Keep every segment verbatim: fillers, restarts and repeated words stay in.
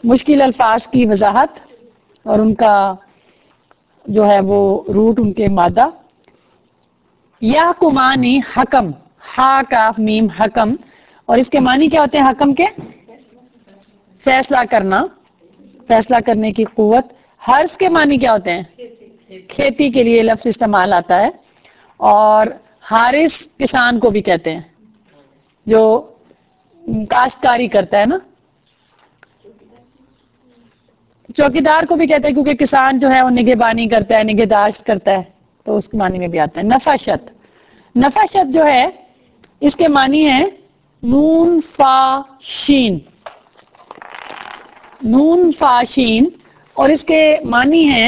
مشکل الفاظ کی وضاحت اور ان کا جو ہے وہ روٹ، ان کے مادہ. یا کمانی حکم، ہا کاف میم حکم، اور اس کے معنی کیا ہوتے ہیں حکم کے؟ فیصلہ کرنا، فیصلہ کرنے کی قوت. حرث کے معنی کیا ہوتے ہیں؟ کھیتی کے لیے لفظ استعمال آتا ہے. اور حارث کسان کو بھی کہتے ہیں جو کاشتکاری کرتا ہے نا. چوکیدار کو بھی کہتے ہیں کیونکہ کسان جو ہے وہ نگہبانی کرتا ہے، نگہداشت کرتا ہے، تو اس کے معنی میں بھی آتا ہے. نفشت، نفشت جو ہے اس کے معنی ہے نون فا شین، نون فا شین، اور اس کے معنی ہیں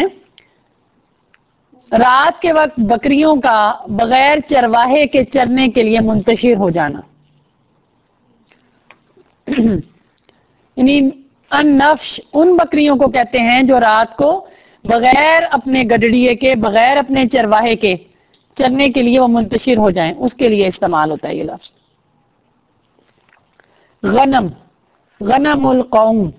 رات کے وقت بکریوں کا بغیر چرواہے کے چرنے کے لیے منتشر ہو جانا. یعنی النفش ان بکریوں کو کہتے ہیں جو رات کو بغیر اپنے گڈڑیے کے، بغیر اپنے چرواہے کے چرنے کے لیے وہ منتشر ہو جائیں، اس کے لیے استعمال ہوتا ہے یہ لفظ. غنم، غنم القوم،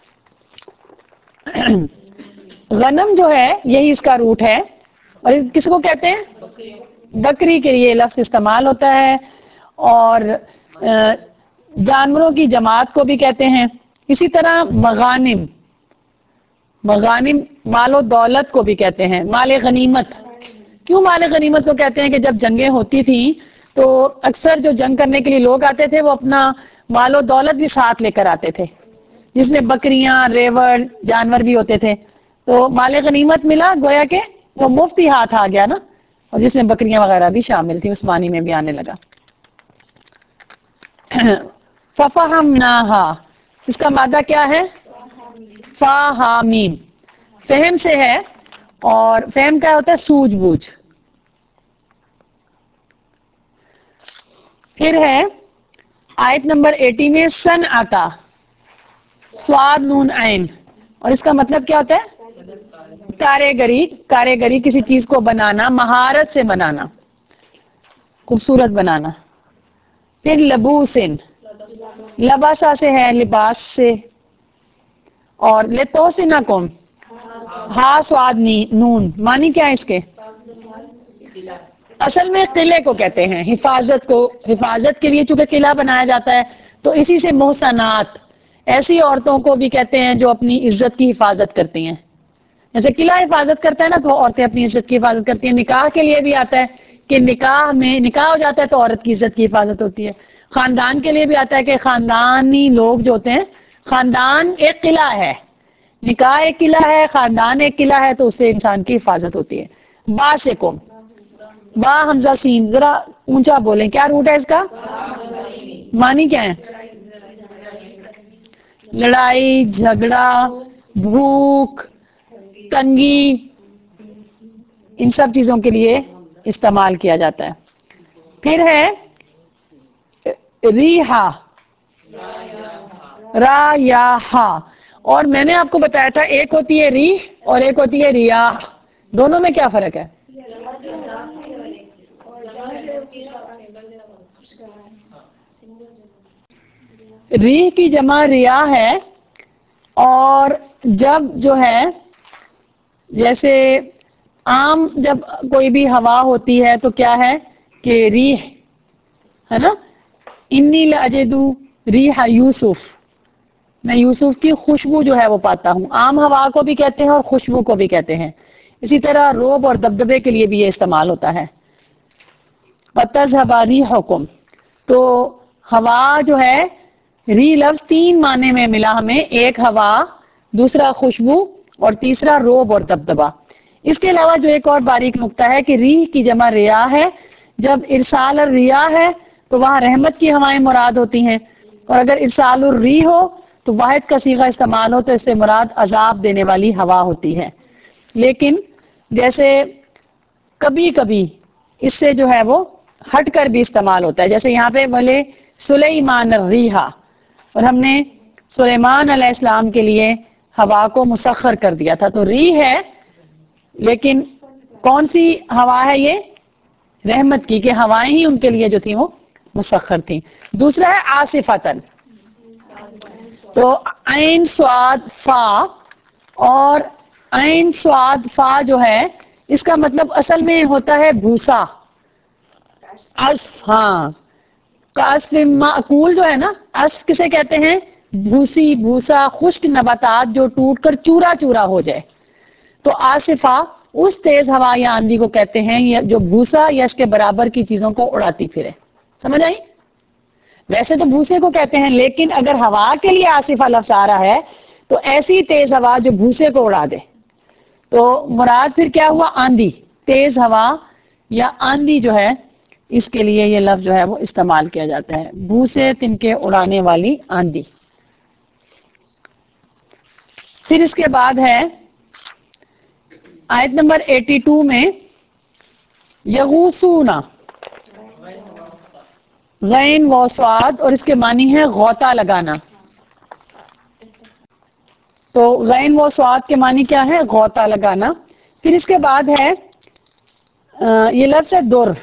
غنم جو ہے یہی اس کا روٹ ہے، اور کس کو کہتے ہیں؟ بکری کے لیے لفظ استعمال ہوتا ہے. اور جانوروں کی جماعت کو بھی کہتے ہیں. اسی طرح مغانم، مغانم مال و دولت کو بھی کہتے ہیں. مال غنیمت، کیوں مال غنیمت کو کہتے ہیں؟ کہ جب جنگیں ہوتی تھیں تو اکثر جو جنگ کرنے کے لیے لوگ آتے تھے وہ اپنا مال و دولت بھی ساتھ لے کر آتے تھے، جس میں بکریاں، ریوڑ، جانور بھی ہوتے تھے. تو مال غنیمت ملا، گویا کہ وہ مفتی ہاتھ آ گیا نا، اور جس میں بکریاں وغیرہ بھی شامل تھی، اس معنی میں بھی آنے لگا. ففہمناہا، اس کا مادہ کیا ہے؟ فا ہا میم، فہم سے ہے، اور فہم کیا ہوتا ہے؟ سوجھ بوجھ. پھر ہے آیت نمبر اسی میں سن آتا، سواد نون عین، اور اس کا مطلب کیا ہوتا ہے؟ کاریگری، کاریگری کسی چیز کو بنانا، مہارت سے بنانا، خوبصورت بنانا. پھر لبوسن، لباسا سے ہے لباس سے. اور لتوسنکم، ہا سواد نون، معنی کیا ہے اس کے؟ اصل میں قلعے کو کہتے ہیں، حفاظت کو، حفاظت کے لیے چونکہ قلعہ بنایا جاتا ہے تو اسی سے محسنات، ایسی عورتوں کو بھی کہتے ہیں جو اپنی عزت کی حفاظت کرتی ہیں. جیسے قلعہ حفاظت کرتا ہے نا تو عورتیں اپنی عزت کی حفاظت کرتی ہیں. نکاح کے لیے بھی آتا ہے کہ نکاح میں نکاح ہو جاتا ہے تو عورت کی عزت کی حفاظت ہوتی ہے. خاندان کے لیے بھی آتا ہے کہ خاندانی لوگ جو ہوتے ہیں، خاندان ایک قلعہ ہے، نکاح ایک قلعہ ہے، خاندان ایک قلعہ ہے، تو اس سے انسان کی حفاظت ہوتی ہے. با سے کو، با حمزہ سین، ذرا اونچا بولیں، کیا روٹ ہے اس کا؟ معنی کیا ہے؟ لڑائی، جھگڑا، بھوک، تنگی، ان سب چیزوں کے لیے استعمال کیا جاتا ہے. پھر ہے ریحا، را یا ہا، اور میں نے آپ کو بتایا تھا ایک ہوتی ہے ریح اور ایک ہوتی ہے ریاح. دونوں میں کیا فرق ہے؟ ریح کی جمع ریاح ہے، اور جب جو ہے جیسے عام جب کوئی بھی ہوا ہوتی ہے تو کیا ہے کہ ریح ہے نا. انی لاجدو ریح یوسف، میں یوسف کی خوشبو جو ہے وہ پاتا ہوں. عام ہوا کو بھی کہتے ہیں اور خوشبو کو بھی کہتے ہیں. اسی طرح روب اور دبدبے کے لیے بھی یہ استعمال ہوتا ہے. وَتَذْهَبَ رِيحُكُمْ، تو ہوا جو ہے، ری لفظ تین معنی میں ملا ہمیں، ایک ہوا، دوسرا خوشبو، اور تیسرا روب اور دبدبا. اس کے علاوہ جو ایک اور باریک نقطہ ہے کہ ریح کی جمع ریاح ہے. جب ارسال الریاح ہے تو وہاں رحمت کی ہوائیں مراد ہوتی ہیں، اور اگر ارسال الریح ہو تو واحد کا صیغہ استعمال ہو تو اس سے مراد عذاب دینے والی ہوا ہوتی ہے. لیکن جیسے کبھی کبھی اس سے جو ہے وہ ہٹ کر بھی استعمال ہوتا ہے، جیسے یہاں پہ بولے سلیمان الریحا، اور ہم نے سلیمان علیہ السلام کے لیے ہوا کو مسخر کر دیا تھا. تو ریح ہے، لیکن کون سی ہوا ہے؟ یہ رحمت کی، کہ ہوائیں ہی ان کے لیے جو تھیں وہ مسخر تھیں. دوسرا ہے آصفتن، تو عین سواد فا، اور عین سواد فا جو ہے اس کا مطلب اصل میں ہوتا ہے بھوسا. اسف، ہاں کاسف معقول جو ہے نا، اسف کسے کہتے ہیں؟ بھوسی، بھوسا، خشک نباتات جو ٹوٹ کر چورا چورا ہو جائے. تو آصفہ اس تیز ہوا یا آندھی کو کہتے ہیں جو بھوسا یا اس کے برابر کی چیزوں کو اڑاتی پھرے. سمجھ آئی؟ ویسے تو بھوسے کو کہتے ہیں، لیکن اگر ہوا کے لیے آصفہ لفظ آ رہا ہے تو ایسی تیز ہوا جو بھوسے کو اڑا دے. تو مراد پھر کیا ہوا؟ آندھی. تیز ہوا یا آندھی جو ہے اس کے لیے یہ لفظ جو ہے وہ استعمال کیا جاتا ہے، بھوسے تنکے اڑانے والی آندھی. پھر اس کے بعد ہے آیت نمبر باسٹھ میں یغوسونا، غین و صاد، اور اس کے معنی ہے غوطہ لگانا. تو غین و صاد کے معنی کیا ہے؟ غوطہ لگانا. پھر اس کے بعد ہے یہ لفظ ہے در.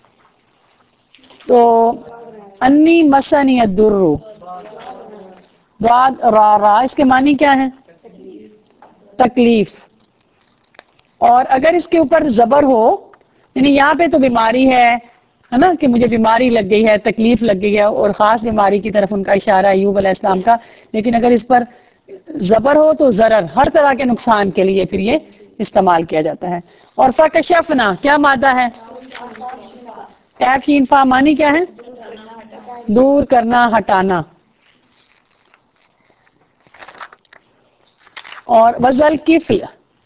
تو انی مسنی الدر، ضاد را را، اس کے معنی کیا ہے؟ تکلیف. اور اگر اس کے اوپر زبر ہو، یعنی یہاں پہ تو بیماری ہے ہے نا، کہ مجھے بیماری لگ گئی ہے، تکلیف لگ گئی ہے، اور خاص بیماری کی طرف ان کا اشارہ ہے ایوب علیہ السلام کا. لیکن اگر اس پر زبر ہو تو ضرر، ہر طرح کے نقصان کے لیے پھر یہ استعمال کیا جاتا ہے. اور فکشفنا کیا مادہ ہے؟ کیف شین فا، معنی کیا ہے؟ دور کرنا، ہٹانا. اور وزل کفل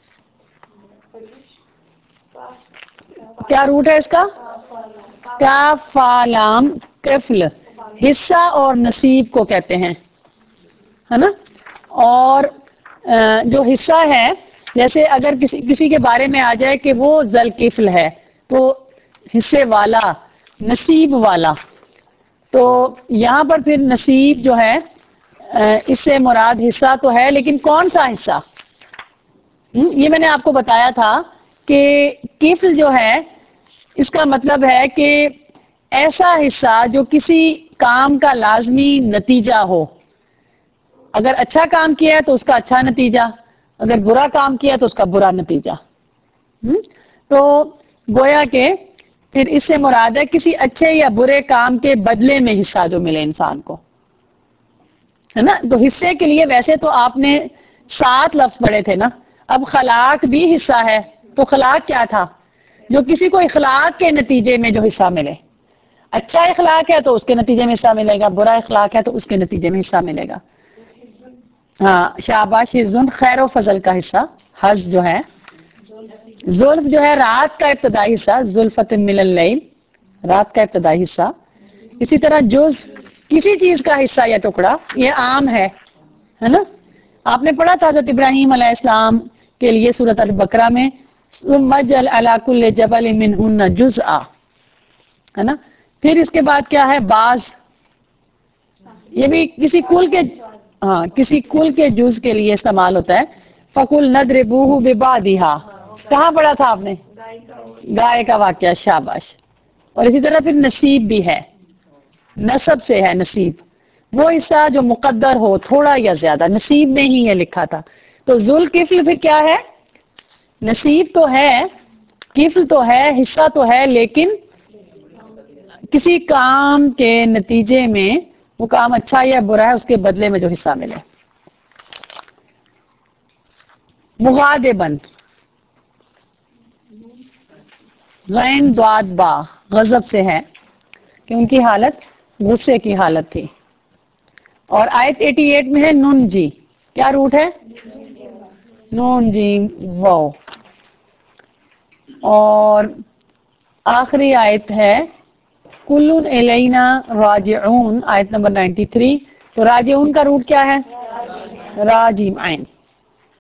کیا روٹ ہے اس کا؟ کاف فا لام کفل، حصہ اور نصیب کو کہتے ہیں، ہے نا. اور جو حصہ ہے، جیسے اگر کسی کسی کے بارے میں آ جائے کہ وہ ذل کفل ہے تو حصے والا، نصیب والا. تو یہاں پر پھر نصیب جو ہے اس سے مراد حصہ تو ہے، لیکن کون سا حصہ؟ یہ میں نے آپ کو بتایا تھا کہ کفل جو ہے اس کا مطلب ہے کہ ایسا حصہ جو کسی کام کا لازمی نتیجہ ہو. اگر اچھا کام کیا ہے تو اس کا اچھا نتیجہ، اگر برا کام کیا تو اس کا برا نتیجہ. تو گویا کہ پھر اس سے مراد ہے کسی اچھے یا برے کام کے بدلے میں حصہ جو ملے انسان کو، ہے نا. تو حصے کے لیے ویسے تو آپ نے سات لفظ پڑھے تھے نا. اب خلاق بھی حصہ ہے. تو خلاق کیا تھا؟ جو کسی کو اخلاق کے نتیجے میں جو حصہ ملے. اچھا اخلاق ہے تو اس کے نتیجے میں حصہ ملے گا، برا اخلاق ہے تو اس کے نتیجے میں حصہ ملے گا. ہاں شاباش، حزن خیر و فضل کا حصہ. حز جو ہے، زلف جو ہے رات کا ابتدائی حصہ، زلفت من اللیل، رات کا ابتدائی حصہ. اسی طرح جز کسی چیز کا حصہ یا ٹکڑا، یہ عام ہے ہے نا. آپ نے پڑھا تھا حضرت ابراہیم علیہ السلام کے لیے سورۃ البقرہ میں ثم اجعل علی کل جبل منہن جزءا، ہے نا. پھر اس کے بعد کیا ہے؟ باز، یہ بھی کسی کل کے، ہاں کسی کل کے جز کے لیے استعمال ہوتا ہے. فَقُلْ نَضْرِبُوهُ بِبَعْضِهَا، کہاں پڑھا تھا آپ نے؟ گائے کا واقعہ. شاباش. اور اسی طرح پھر نصیب بھی ہے، نصب سے ہے نصیب، وہ حصہ جو مقدر ہو تھوڑا یا زیادہ. نصیب میں ہی یہ لکھا تھا. تو ذل کفل پھر کیا ہے؟ نصیب تو ہے، کفل تو ہے، حصہ تو ہے، لیکن کسی کام کے نتیجے میں وہ کام اچھا یا برا ہے اس کے بدلے میں جو حصہ ملے. مغاضباً، غین ضاد با، غضب سے ہے کہ ان کی حالت غصے کی حالت تھی. اور آیت اٹھاسی میں ہے نون جی، کیا روٹ ہے؟ نون جی واو. اور آخری آیت ہے کلن الینا راجعون، آیت نمبر ترناوے. تو راجعون کا روٹ کیا ہے؟ راجیم عین.